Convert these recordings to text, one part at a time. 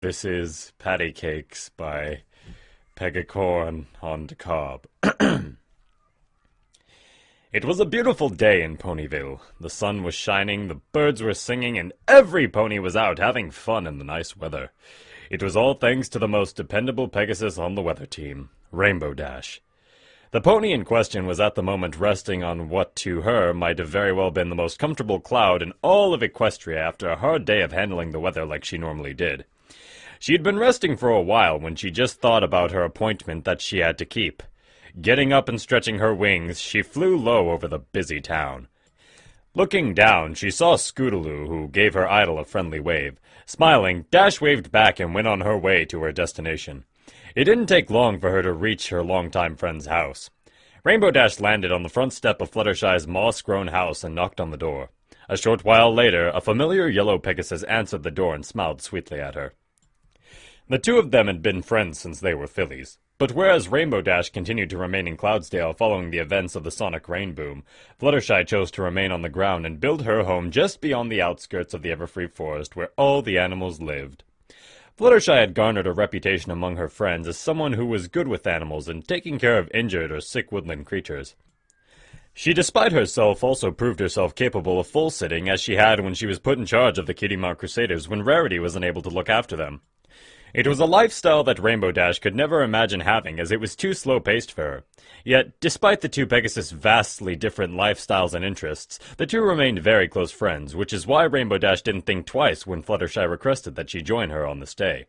This is Patty Cakes by Pegacorn on the Cob. It was a beautiful day in Ponyville. The sun was shining, the birds were singing, and every pony was out having fun in the nice weather. It was all thanks to the most dependable Pegasus on the weather team, Rainbow Dash. The pony in question was at the moment resting on what to her might have very well been the most comfortable cloud in all of Equestria after a hard day of handling the weather like she normally did. She had been resting for a while when she just thought about her appointment that she had to keep. Getting up and stretching her wings, she flew low over the busy town. Looking down, she saw Scootaloo, who gave her idol a friendly wave. Smiling, Dash waved back and went on her way to her destination. It didn't take long for her to reach her longtime friend's house. Rainbow Dash landed on the front step of Fluttershy's moss-grown house and knocked on the door. A short while later, a familiar yellow Pegasus answered the door and smiled sweetly at her. The two of them had been friends since they were fillies. But whereas Rainbow Dash continued to remain in Cloudsdale following the events of the Sonic Rain Boom, Fluttershy chose to remain on the ground and build her home just beyond the outskirts of the Everfree Forest where all the animals lived. Fluttershy had garnered a reputation among her friends as someone who was good with animals and taking care of injured or sick woodland creatures. She, despite herself, also proved herself capable of full-sitting as she had when she was put in charge of the Cutie Mark Crusaders when Rarity was unable to look after them. It was a lifestyle that Rainbow Dash could never imagine having, as it was too slow-paced for her. Yet, despite the two Pegasus' vastly different lifestyles and interests, the two remained very close friends, which is why Rainbow Dash didn't think twice when Fluttershy requested that she join her on this day.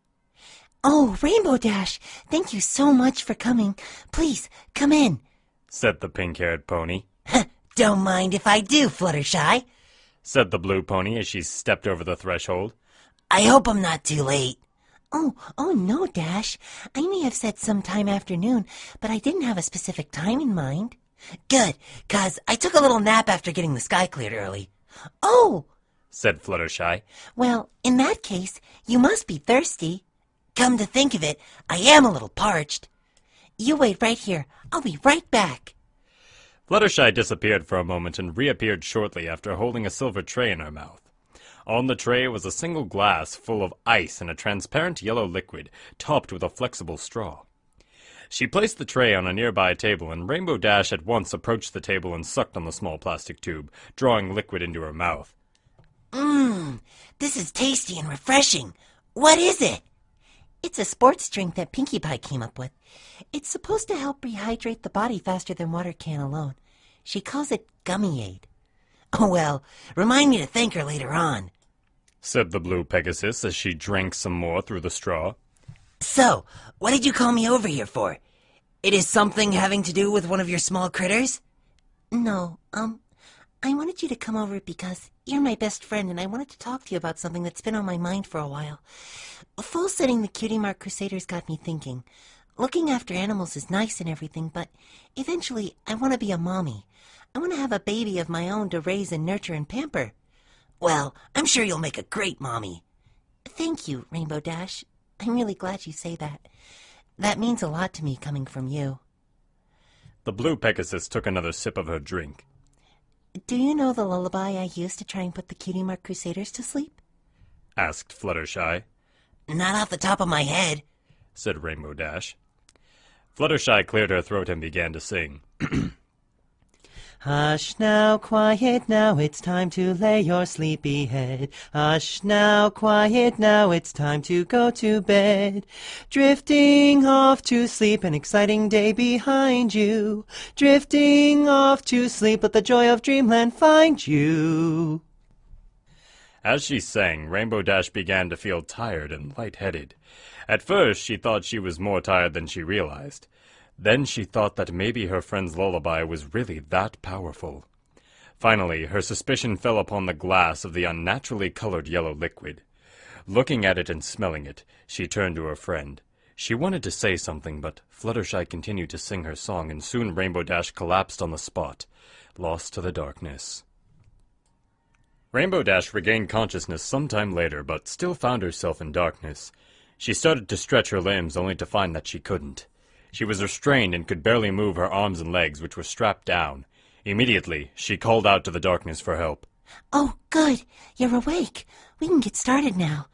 "Oh, Rainbow Dash, thank you so much for coming. Please, come in," said the pink-haired pony. "Don't mind if I do, Fluttershy," said the blue pony as she stepped over the threshold. "I hope I'm not too late." Oh, no, Dash. I may have said sometime afternoon, but I didn't have a specific time in mind. "Good, 'cause I took a little nap after getting the sky cleared early." "Oh," said Fluttershy. "Well, in that case, you must be thirsty. Come to think of it, I am a little parched. You wait right here. I'll be right back." Fluttershy disappeared for a moment and reappeared shortly after holding a silver tray in her mouth. On the tray was a single glass full of ice and a transparent yellow liquid, topped with a flexible straw. She placed the tray on a nearby table, and Rainbow Dash at once approached the table and sucked on the small plastic tube, drawing liquid into her mouth. This is tasty and refreshing. What is it?" "It's a sports drink that Pinkie Pie came up with. It's supposed to help rehydrate the body faster than water can alone. She calls it Gummy Aid." "Oh, well, remind me to thank her later on," said the blue Pegasus as she drank some more through the straw. "So, what did you call me over here for? It is something having to do with one of your small critters?" "No, I wanted you to come over because you're my best friend and I wanted to talk to you about something that's been on my mind for a while. Full-setting the Cutie Mark Crusaders got me thinking. Looking after animals is nice and everything, but eventually I want to be a mommy. I want to have a baby of my own to raise and nurture and pamper." "Well, I'm sure you'll make a great mommy." "Thank you, Rainbow Dash. I'm really glad you say that. That means a lot to me coming from you." The blue Pegasus took another sip of her drink. "Do you know the lullaby I used to try and put the Cutie Mark Crusaders to sleep?" asked Fluttershy. "Not off the top of my head," said Rainbow Dash. Fluttershy cleared her throat and began to sing. Hush now, quiet now, it's time to lay your sleepy head. Hush now, quiet now, it's time to go to bed. Drifting off to sleep, an exciting day behind you. Drifting off to sleep, let the joy of dreamland find you. As she sang, Rainbow Dash began to feel tired and lightheaded. At first, she thought she was more tired than she realized. Then she thought that maybe her friend's lullaby was really that powerful. Finally, her suspicion fell upon the glass of the unnaturally colored yellow liquid. Looking at it and smelling it, she turned to her friend. She wanted to say something, but Fluttershy continued to sing her song, and soon Rainbow Dash collapsed on the spot, lost to the darkness. Rainbow Dash regained consciousness some time later, but still found herself in darkness. She started to stretch her limbs, only to find that she couldn't. She was restrained and could barely move her arms and legs, which were strapped down. Immediately, she called out to the darkness for help. "Oh, good. You're awake. We can get started now.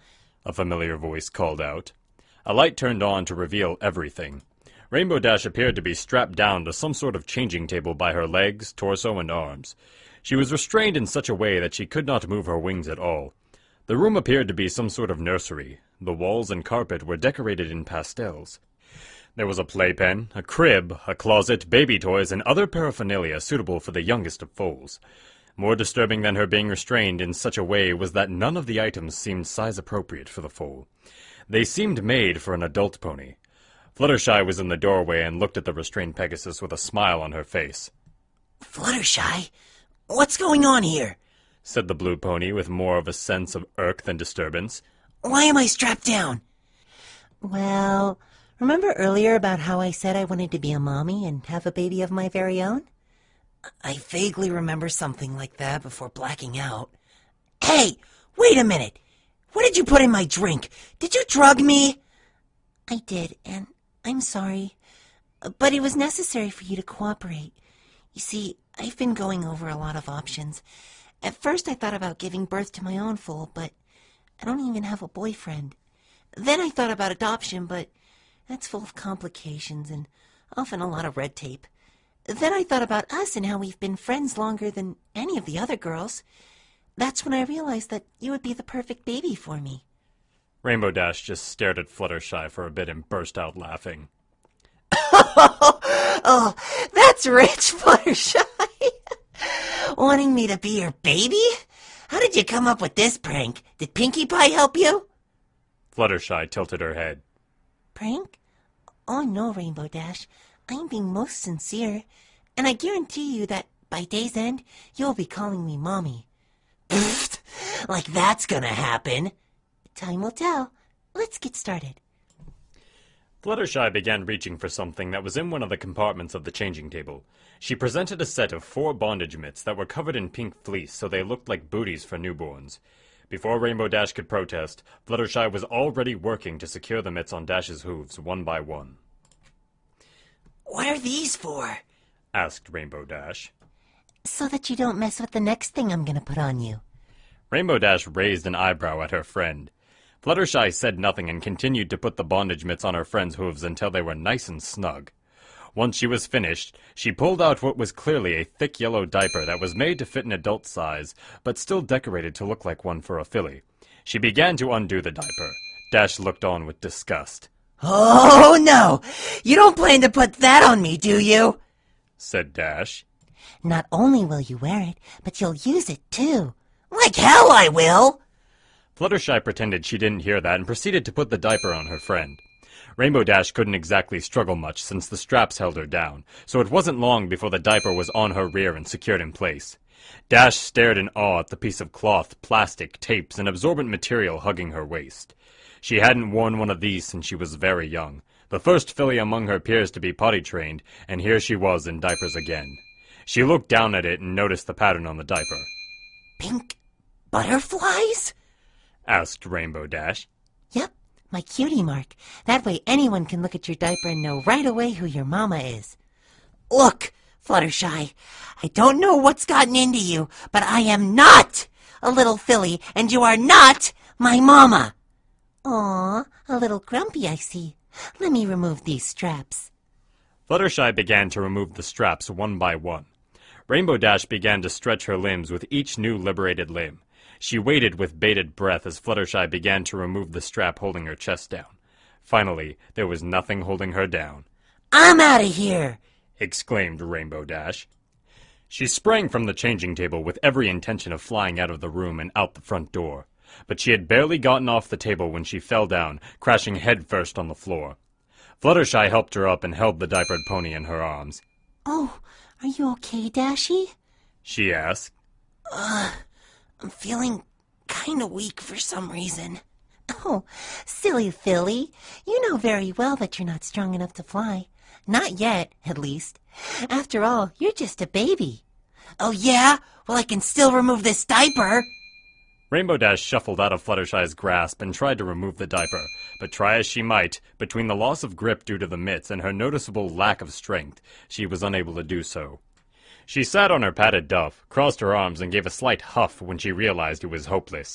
a familiar voice called out. A light turned on to reveal everything. Rainbow Dash appeared to be strapped down to some sort of changing table by her legs, torso, and arms. She was restrained in such a way that she could not move her wings at all. The room appeared to be some sort of nursery. The walls and carpet were decorated in pastels. There was a playpen, a crib, a closet, baby toys, and other paraphernalia suitable for the youngest of foals. More disturbing than her being restrained in such a way was that none of the items seemed size-appropriate for the foal. They seemed made for an adult pony. Fluttershy was in the doorway and looked at the restrained Pegasus with a smile on her face. Fluttershy, what's going on here? Said the blue pony with more of a sense of irk than disturbance. Why am I strapped down? Well, remember earlier about how I said I wanted to be a mommy and have a baby of my very own? I vaguely remember something like that before blacking out. Hey, wait a minute. What did you put in my drink? Did you drug me? I did, and I'm sorry. But it was necessary for you to cooperate. You see, I've been going over a lot of options. At first I thought about giving birth to my own foal, but I don't even have a boyfriend. Then I thought about adoption, but that's full of complications and often a lot of red tape. Then I thought about us and how we've been friends longer than any of the other girls. That's when I realized that you would be the perfect baby for me. Rainbow Dash just stared at Fluttershy for a bit and burst out laughing. Oh, that's rich, Fluttershy. Wanting me to be your baby? How did you come up with this prank? Did Pinkie Pie help you? Fluttershy tilted her head. Prank? Oh no, Rainbow Dash. I'm being most sincere, and I guarantee you that by day's end, you'll be calling me Mommy. Like that's gonna happen. Time will tell. Let's get started. Fluttershy began reaching for something that was in one of the compartments of the changing table. She presented a set of 4 bondage mitts that were covered in pink fleece so they looked like booties for newborns. Before Rainbow Dash could protest, Fluttershy was already working to secure the mitts on Dash's hooves one by one. What are these for? Asked Rainbow Dash. So that you don't mess with the next thing I'm gonna put on you. Rainbow Dash raised an eyebrow at her friend. Fluttershy said nothing and continued to put the bondage mitts on her friend's hooves until they were nice and snug. Once she was finished, she pulled out what was clearly a thick yellow diaper that was made to fit an adult size, but still decorated to look like one for a filly. She began to undo the diaper. Dash looked on with disgust. Oh, no! You don't plan to put that on me, do you? Said Dash. Not only will you wear it, but you'll use it too. Like hell I will! Fluttershy pretended she didn't hear that and proceeded to put the diaper on her friend. Rainbow Dash couldn't exactly struggle much since the straps held her down, so it wasn't long before the diaper was on her rear and secured in place. Dash stared in awe at the piece of cloth, plastic, tapes, and absorbent material hugging her waist. She hadn't worn one of these since she was very young. The first filly among her peers to be potty-trained, and here she was in diapers again. She looked down at it and noticed the pattern on the diaper. Pink butterflies? Asked Rainbow Dash. Yep, my cutie mark. That way anyone can look at your diaper and know right away who your mama is. Look, Fluttershy, I don't know what's gotten into you, but I am not a little filly, and you are not my mama. Aw, a little grumpy, I see. Let me remove these straps. Fluttershy began to remove the straps one by one. Rainbow Dash began to stretch her limbs with each new liberated limb. She waited with bated breath as Fluttershy began to remove the strap holding her chest down. Finally, there was nothing holding her down. I'm out of here! Exclaimed Rainbow Dash. She sprang from the changing table with every intention of flying out of the room and out the front door. But she had barely gotten off the table when she fell down, crashing headfirst on the floor. Fluttershy helped her up and held the diapered pony in her arms. Oh, are you okay, Dashy? She asked. I'm feeling kinda weak for some reason. Oh, silly filly. You know very well that you're not strong enough to fly. Not yet, at least. After all, you're just a baby. Oh yeah? Well, I can still remove this diaper. Rainbow Dash shuffled out of Fluttershy's grasp and tried to remove the diaper, but try as she might, between the loss of grip due to the mitts and her noticeable lack of strength, she was unable to do so. She sat on her padded duff, crossed her arms, and gave a slight huff when she realized it was hopeless.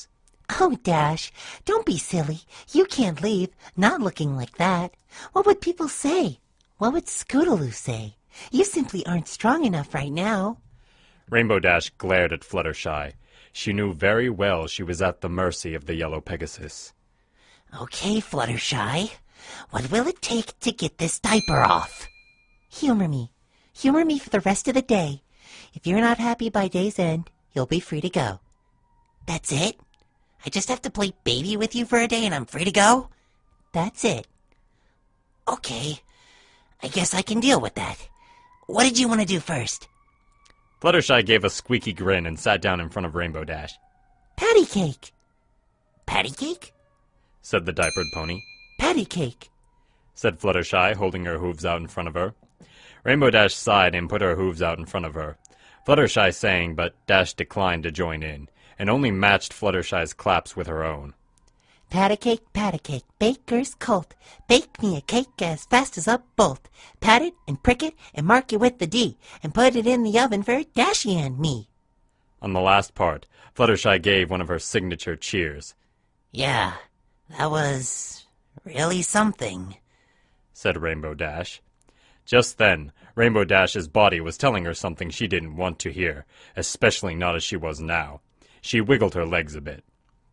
Oh, Dash, don't be silly. You can't leave, not looking like that. What would people say? What would Scootaloo say? You simply aren't strong enough right now. Rainbow Dash glared at Fluttershy. She knew very well she was at the mercy of the yellow Pegasus. Okay, Fluttershy. What will it take to get this diaper off? Humor me. Humor me for the rest of the day. If you're not happy by day's end, you'll be free to go. That's it? I just have to play baby with you for a day and I'm free to go? That's it. Okay. I guess I can deal with that. What did you want to do first? Fluttershy gave a squeaky grin and sat down in front of Rainbow Dash. Patty cake. Patty cake? Said the diapered pony. Patty cake. Said Fluttershy, holding her hooves out in front of her. Rainbow Dash sighed and put her hooves out in front of her. Fluttershy sang, but Dash declined to join in, and only matched Fluttershy's claps with her own. Pat a cake, baker's colt. Bake me a cake as fast as a bolt. Pat it and prick it and mark it with the D, and put it in the oven for Dashy and me. On the last part, Fluttershy gave one of her signature cheers. Yeah, that was really something, said Rainbow Dash. Just then, Rainbow Dash's body was telling her something she didn't want to hear, especially not as she was now. She wiggled her legs a bit.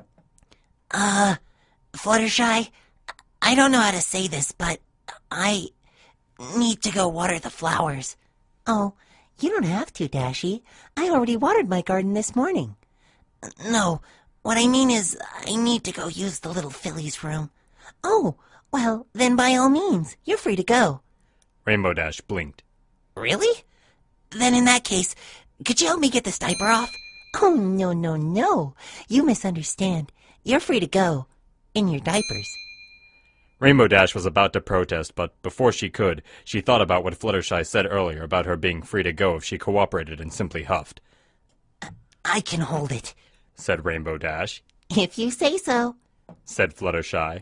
Fluttershy, I don't know how to say this, but I need to go water the flowers. Oh, you don't have to, Dashy. I already watered my garden this morning. No, what I mean is I need to go use the little filly's room. Oh, well, then by all means, you're free to go. Rainbow Dash blinked. Really? Then in that case, could you help me get this diaper off? Oh, no. You misunderstand. You're free to go. In your diapers. Rainbow Dash was about to protest, but before she could, she thought about what Fluttershy said earlier about her being free to go if she cooperated and simply huffed. I can hold it, said Rainbow Dash. if you say so, said Fluttershy.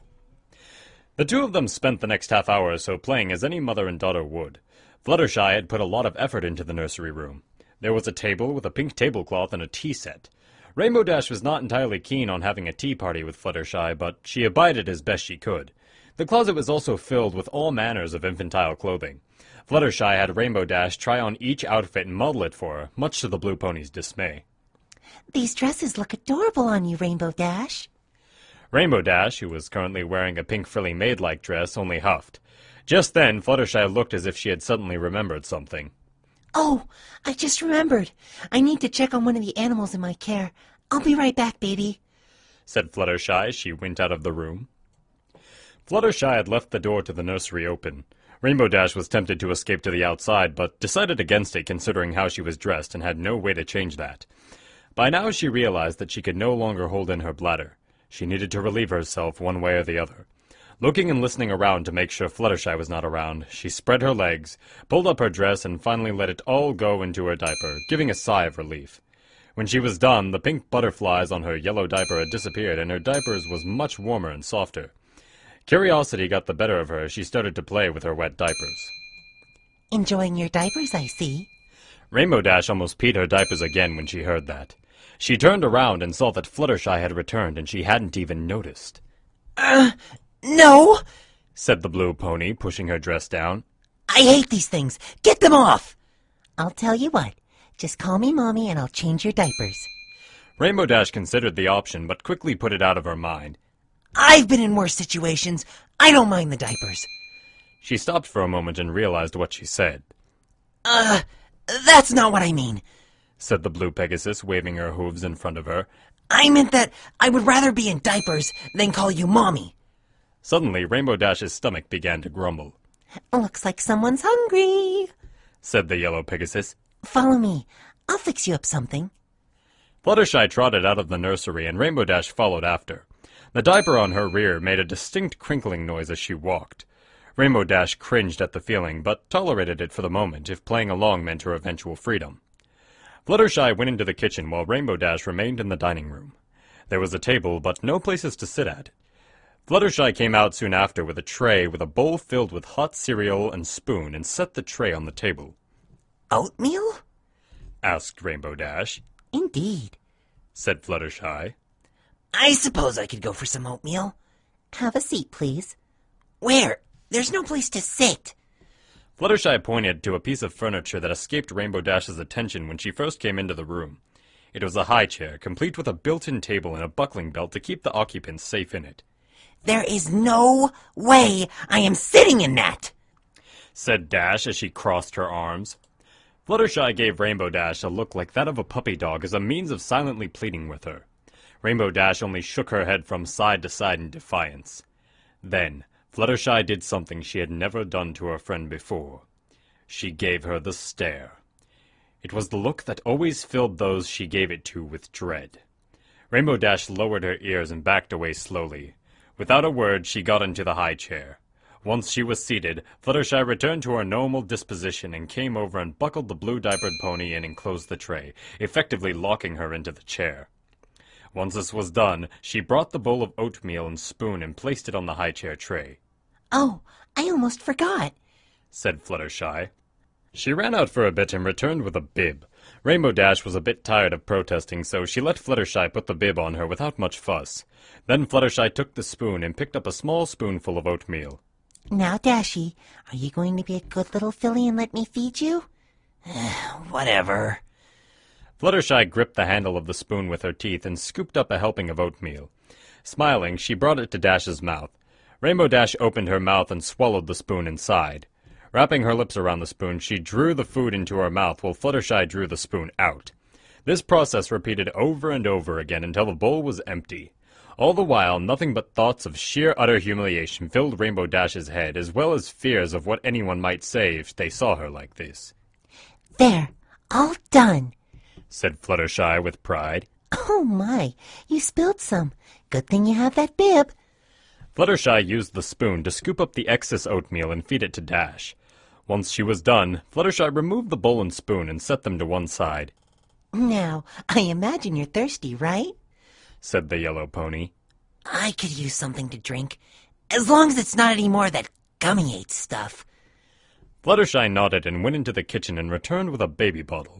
The two of them spent the next half hour or so playing as any mother and daughter would. Fluttershy had put a lot of effort into the nursery room. There was a table with a pink tablecloth and a tea set. Rainbow Dash was not entirely keen on having a tea party with Fluttershy, but she abided as best she could. The closet was also filled with all manners of infantile clothing. Fluttershy had Rainbow Dash try on each outfit and model it for her, much to the Blue Pony's dismay. These dresses look adorable on you, Rainbow Dash. Rainbow Dash, who was currently wearing a pink frilly maid-like dress, only huffed. Just then, Fluttershy looked as if she had suddenly remembered something. Oh, I just remembered. I need to check on one of the animals in my care. I'll be right back, baby, said Fluttershy as she went out of the room. Fluttershy had left the door to the nursery open. Rainbow Dash was tempted to escape to the outside, but decided against it considering how she was dressed and had no way to change that. By now she realized that she could no longer hold in her bladder. She needed to relieve herself one way or the other. Looking and listening around to make sure Fluttershy was not around, she spread her legs, pulled up her dress, and finally let it all go into her diaper, giving a sigh of relief. When she was done, the pink butterflies on her yellow diaper had disappeared, and her diapers was much warmer and softer. Curiosity got the better of her as she started to play with her wet diapers. Enjoying your diapers, I see. Rainbow Dash almost peed her diapers again when she heard that. She turned around and saw that Fluttershy had returned, and she hadn't even noticed. No, said the Blue Pony, pushing her dress down. I hate these things. Get them off. I'll tell you what. Just call me Mommy and I'll change your diapers. Rainbow Dash considered the option, but quickly put it out of her mind. I've been in worse situations. I don't mind the diapers. She stopped for a moment and realized what she said. That's not what I mean, said the Blue Pegasus, waving her hooves in front of her. I meant that I would rather be in diapers than call you Mommy. Suddenly, Rainbow Dash's stomach began to grumble. Looks like someone's hungry, said the Yellow Pegasus. Follow me. I'll fix you up something. Fluttershy trotted out of the nursery, and Rainbow Dash followed after. The diaper on her rear made a distinct crinkling noise as she walked. Rainbow Dash cringed at the feeling, but tolerated it for the moment if playing along meant her eventual freedom. Fluttershy went into the kitchen while Rainbow Dash remained in the dining room. There was a table, but no places to sit at. Fluttershy came out soon after with a tray with a bowl filled with hot cereal and spoon and set the tray on the table. Oatmeal? Asked Rainbow Dash. Indeed, said Fluttershy. I suppose I could go for some oatmeal. Have a seat, please. Where? There's no place to sit. Fluttershy pointed to a piece of furniture that escaped Rainbow Dash's attention when she first came into the room. It was a high chair, complete with a built-in table and a buckling belt to keep the occupants safe in it. There is no way I am sitting in that, said Dash as she crossed her arms. Fluttershy gave Rainbow Dash a look like that of a puppy dog as a means of silently pleading with her. Rainbow Dash only shook her head from side to side in defiance. Then, Fluttershy did something she had never done to her friend before. She gave her the stare. It was the look that always filled those she gave it to with dread. Rainbow Dash lowered her ears and backed away slowly. Without a word, she got into the high chair. Once she was seated, Fluttershy returned to her normal disposition and came over and buckled the blue diapered pony in and closed the tray, effectively locking her into the chair. Once this was done, she brought the bowl of oatmeal and spoon and placed it on the high chair tray. Oh, I almost forgot, said Fluttershy. She ran out for a bit and returned with a bib. Rainbow Dash was a bit tired of protesting, so she let Fluttershy put the bib on her without much fuss. Then Fluttershy took the spoon and picked up a small spoonful of oatmeal. Now, Dashy, are you going to be a good little filly and let me feed you? Whatever. Fluttershy gripped the handle of the spoon with her teeth and scooped up a helping of oatmeal. Smiling, she brought it to Dash's mouth. Rainbow Dash opened her mouth and swallowed the spoon inside. Wrapping her lips around the spoon, she drew the food into her mouth while Fluttershy drew the spoon out. This process repeated over and over again until the bowl was empty. All the while, nothing but thoughts of sheer utter humiliation filled Rainbow Dash's head, as well as fears of what anyone might say if they saw her like this. There, all done, said Fluttershy with pride. Oh my, you spilled some. Good thing you have that bib. Fluttershy used the spoon to scoop up the excess oatmeal and feed it to Dash. Once she was done, Fluttershy removed the bowl and spoon and set them to one side. Now, I imagine you're thirsty, right? Said the yellow pony. I could use something to drink, as long as it's not any more of that gummy-ate stuff. Fluttershy nodded and went into the kitchen and returned with a baby bottle.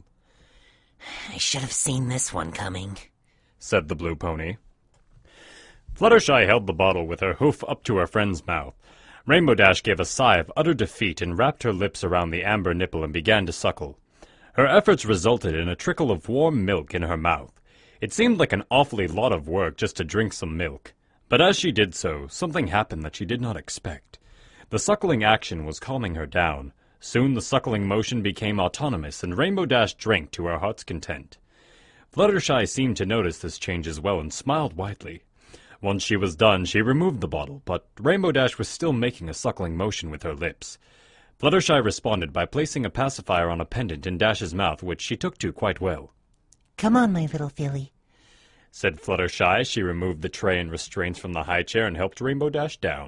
I should have seen this one coming, said the blue pony. Fluttershy held the bottle with her hoof up to her friend's mouth. Rainbow Dash gave a sigh of utter defeat and wrapped her lips around the amber nipple and began to suckle. Her efforts resulted in a trickle of warm milk in her mouth. It seemed like an awfully lot of work just to drink some milk. But as she did so, something happened that she did not expect. The suckling action was calming her down. Soon the suckling motion became autonomous, and Rainbow Dash drank to her heart's content. Fluttershy seemed to notice this change as well and smiled widely. Once she was done, she removed the bottle, but Rainbow Dash was still making a suckling motion with her lips. Fluttershy responded by placing a pacifier on a pendant in Dash's mouth, which she took to quite well. Come on, my little filly, said Fluttershy as she removed the tray and restraints from the high chair and helped Rainbow Dash down.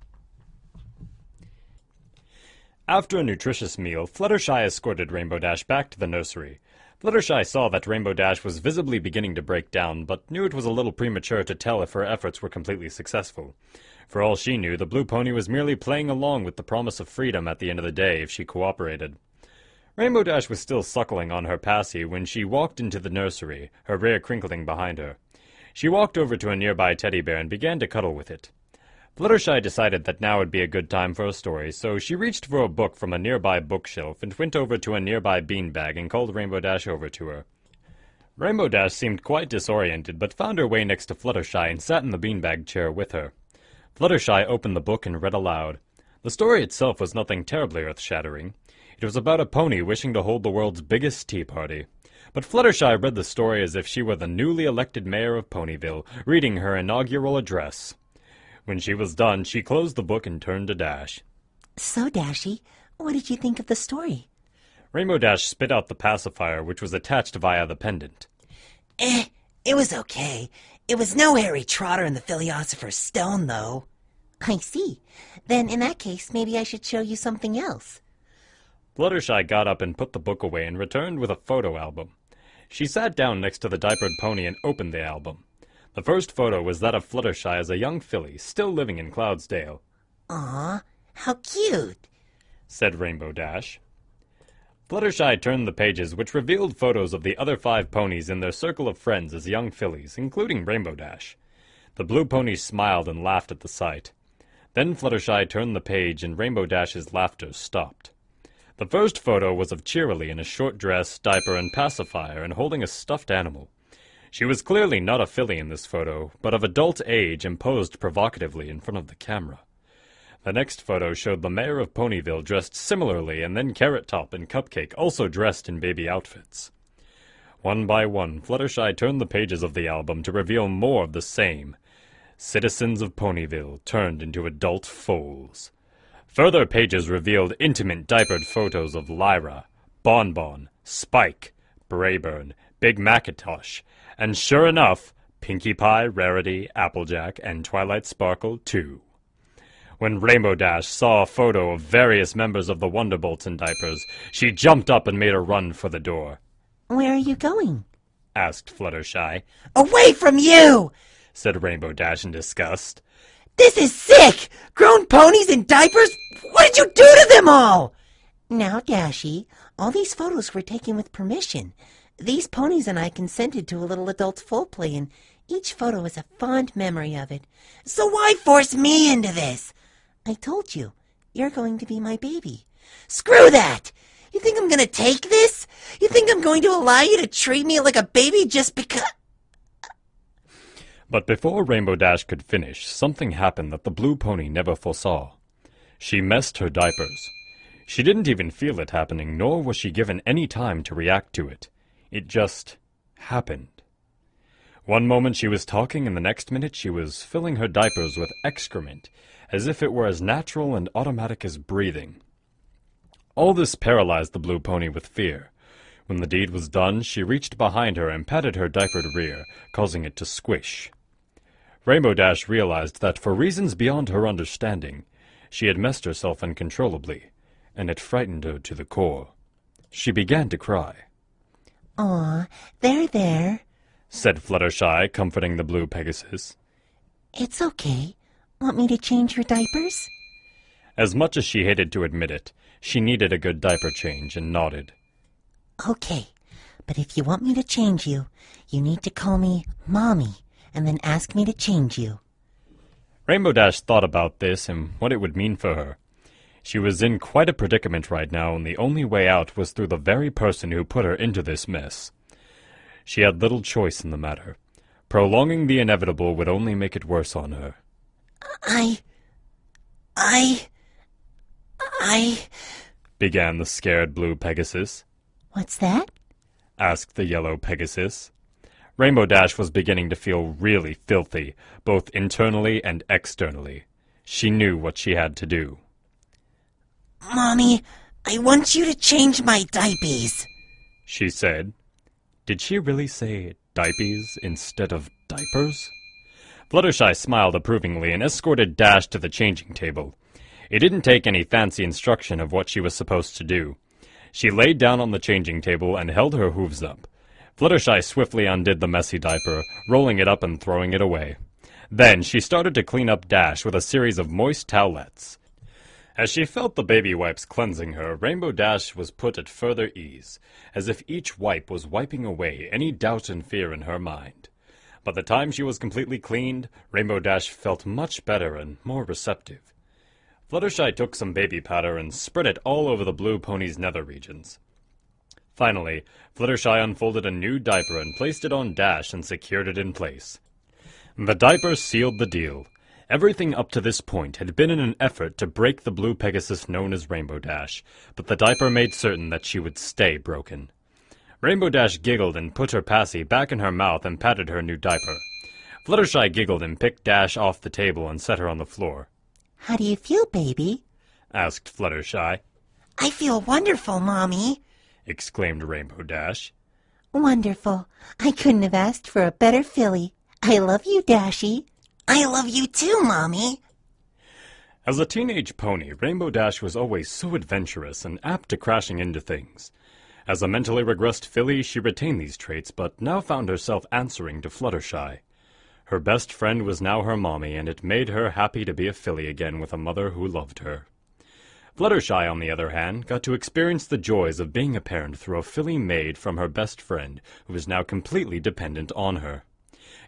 After a nutritious meal, Fluttershy escorted Rainbow Dash back to the nursery. Fluttershy saw that Rainbow Dash was visibly beginning to break down, but knew it was a little premature to tell if her efforts were completely successful. For all she knew, the blue pony was merely playing along with the promise of freedom at the end of the day if she cooperated. Rainbow Dash was still suckling on her passy when she walked into the nursery, her rear crinkling behind her. She walked over to a nearby teddy bear and began to cuddle with it. Fluttershy decided that now would be a good time for a story, so she reached for a book from a nearby bookshelf and went over to a nearby beanbag and called Rainbow Dash over to her. Rainbow Dash seemed quite disoriented, but found her way next to Fluttershy and sat in the beanbag chair with her. Fluttershy opened the book and read aloud. The story itself was nothing terribly earth-shattering. It was about a pony wishing to hold the world's biggest tea party. But Fluttershy read the story as if she were the newly elected mayor of Ponyville, reading her inaugural address. When she was done, she closed the book and turned to Dash. So, Dashy, what did you think of the story? Rainbow Dash spit out the pacifier, which was attached via the pendant. It was okay. It was no Harry Trotter and the Philosopher's Stone, though. I see. Then in that case, maybe I should show you something else. Fluttershy got up and put the book away and returned with a photo album. She sat down next to the diapered pony and opened the album. The first photo was that of Fluttershy as a young filly, still living in Cloudsdale. Aw, how cute, said Rainbow Dash. Fluttershy turned the pages, which revealed photos of the other 5 ponies in their circle of friends as young fillies, including Rainbow Dash. The blue pony smiled and laughed at the sight. Then Fluttershy turned the page and Rainbow Dash's laughter stopped. The first photo was of Cheerilee in a short dress, diaper, and pacifier and holding a stuffed animal. She was clearly not a filly in this photo, but of adult age and posed provocatively in front of the camera. The next photo showed the mayor of Ponyville dressed similarly, and then Carrot Top and Cupcake also dressed in baby outfits. One by one, Fluttershy turned the pages of the album to reveal more of the same. Citizens of Ponyville turned into adult foals. Further pages revealed intimate diapered photos of Lyra, Bonbon, Spike, Brayburn, Big Macintosh, and sure enough, Pinkie Pie, Rarity, Applejack, and Twilight Sparkle, too. When Rainbow Dash saw a photo of various members of the Wonderbolts in diapers, she jumped up and made a run for the door. Where are you going? Asked Fluttershy. Away from you! Said Rainbow Dash in disgust. This is sick! Grown ponies in diapers? What did you do to them all? Now, Dashy, all these photos were taken with permission. These ponies and I consented to a little adult foal play, and each photo is a fond memory of it. So why force me into this? I told you, you're going to be my baby. Screw that! You think I'm gonna take this? You think I'm going to allow you to treat me like a baby just because... But before Rainbow Dash could finish, something happened that the blue pony never foresaw. She messed her diapers. She didn't even feel it happening, nor was she given any time to react to it. It just happened. One moment she was talking, and the next minute she was filling her diapers with excrement, as if it were as natural and automatic as breathing. All this paralyzed the blue pony with fear. When the deed was done, she reached behind her and patted her diapered rear, causing it to squish. Rainbow Dash realized that for reasons beyond her understanding, she had messed herself uncontrollably, and it frightened her to the core. She began to cry. Aw, there, said Fluttershy, comforting the blue Pegasus. It's okay. Want me to change your diapers? As much as she hated to admit it, she needed a good diaper change and nodded. Okay, but if you want me to change you, you need to call me Mommy, and then ask me to change you. Rainbow Dash thought about this and what it would mean for her. She was in quite a predicament right now, and the only way out was through the very person who put her into this mess. She had little choice in the matter. Prolonging the inevitable would only make it worse on her. I... began the scared blue Pegasus. What's that? Asked the yellow Pegasus. Rainbow Dash was beginning to feel really filthy, both internally and externally. She knew what she had to do. Mommy, I want you to change my diapers, she said. Did she really say diapers instead of diapers? Fluttershy smiled approvingly and escorted Dash to the changing table. It didn't take any fancy instruction of what she was supposed to do. She laid down on the changing table and held her hooves up. Fluttershy swiftly undid the messy diaper, rolling it up and throwing it away. Then she started to clean up Dash with a series of moist towelettes. As she felt the baby wipes cleansing her, Rainbow Dash was put at further ease, as if each wipe was wiping away any doubt and fear in her mind. By the time she was completely cleaned, Rainbow Dash felt much better and more receptive. Fluttershy took some baby powder and spread it all over the blue pony's nether regions. Finally, Fluttershy unfolded a new diaper and placed it on Dash and secured it in place. The diaper sealed the deal. Everything up to this point had been in an effort to break the blue Pegasus known as Rainbow Dash, but the diaper made certain that she would stay broken. Rainbow Dash giggled and put her passy back in her mouth and patted her new diaper. Fluttershy giggled and picked Dash off the table and set her on the floor. How do you feel, baby? Asked Fluttershy. I feel wonderful, Mommy, exclaimed Rainbow Dash. Wonderful. I couldn't have asked for a better filly. I love you, Dashy. I love you too, Mommy. As a teenage pony, Rainbow Dash was always so adventurous and apt to crashing into things. As a mentally regressed filly, she retained these traits, but now found herself answering to Fluttershy. Her best friend was now her mommy, and it made her happy to be a filly again with a mother who loved her. Fluttershy, on the other hand, got to experience the joys of being a parent through a filly maid from her best friend, who was now completely dependent on her.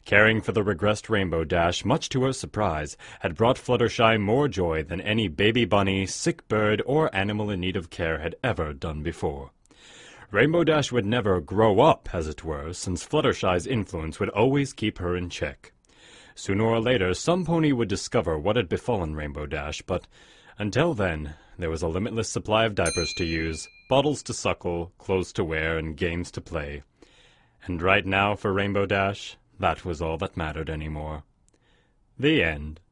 Caring for the regressed Rainbow Dash, much to her surprise, had brought Fluttershy more joy than any baby bunny, sick bird, or animal in need of care had ever done before. Rainbow Dash would never grow up, as it were, since Fluttershy's influence would always keep her in check. Sooner or later, some pony would discover what had befallen Rainbow Dash, but until then, there was a limitless supply of diapers to use, bottles to suckle, clothes to wear, and games to play. And right now, for Rainbow Dash, that was all that mattered anymore. The end.